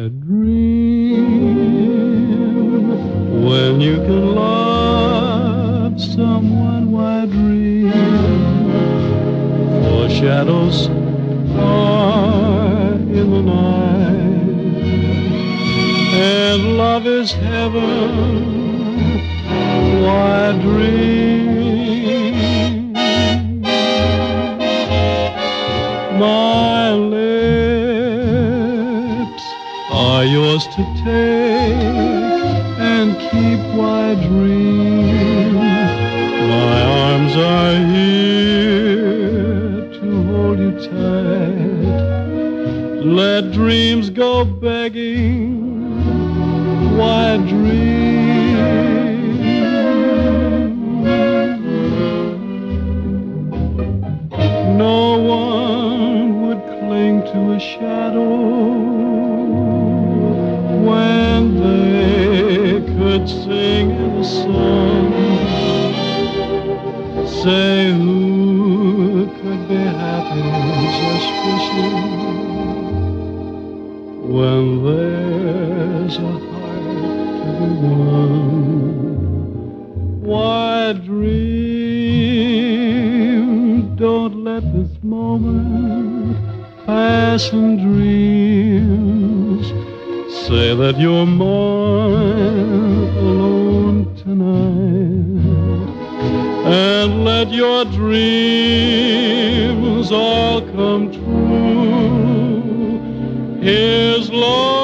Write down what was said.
dream when you can love someone? Why dream? For shadows are in the night, and love is heaven. Why dream? My lips are yours to take and keep. Why dream? My arms are here to hold you tight. Let dreams go begging. Why dream? No one would cling to a shadow when they could sing in the sun. Say, who could be happy just wishing when there's a heart to be won? Why dream? Don't let this moment pass in dreams. Say that you're mine alone tonight, and let your dreams all come true. Here's love.